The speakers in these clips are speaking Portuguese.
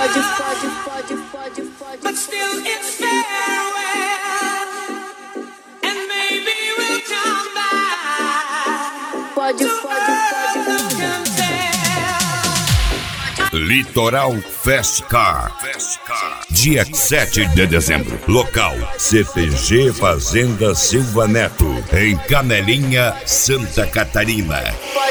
But still it's farewell, and maybe we'll come back. Pode. Litoral Fast Car. Dia 7 de dezembro. Local: CPG Fazenda Silva Neto, em Canelinha, Santa Catarina.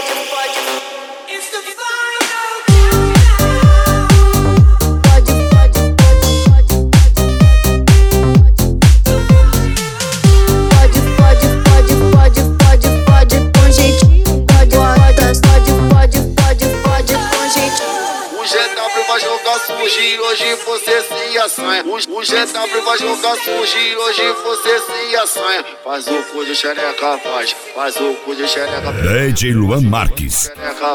Vai jogar sujo e hoje você se assanha. O GW vai jogar sujo e hoje você se assanha. Faz o cu de xereca, faz o cu de xereca. DJ Luan Marques.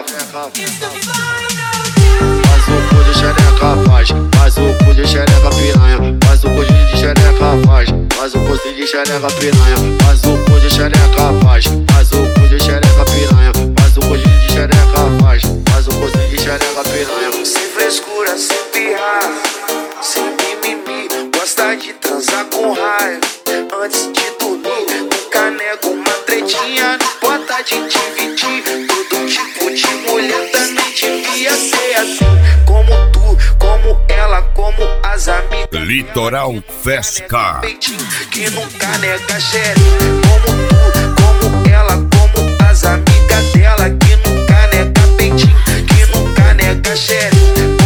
Faz o cu de xereca, faz o cu de xereca piranha. Faz o cu de xereca, faz o cu de xereca piranha. Faz o cu de xereca, faz o cu de xereca piranha. Faz o cu de xereca, faz o cu de xereca piranha. Sem frescura, sem pirrar, sem mimimi. Gosta de transar com raio antes de dormir. Nunca nego uma tretinha, bota de dividir. Todo tipo de mulher também devia ser assim. Como tu, como ela, como as amigas. Litoral Fast Car. Que nunca nega xereca. Como tu, como ela, como as amigas dela. Que nunca nega peitinho, que nunca nega xereca.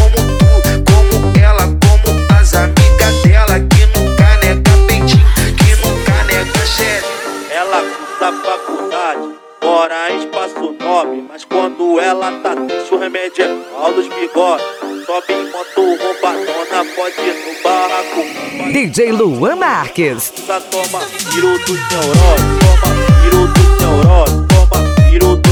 Mora em Espaço Nobre, mas quando ela tá triste o remédio é mal dos bigodes. Sobe enquanto o roubadona pode ir no barraco. DJ Luan Marques. Toma tiro do neurose, toma tiro do neurose, toma tiro do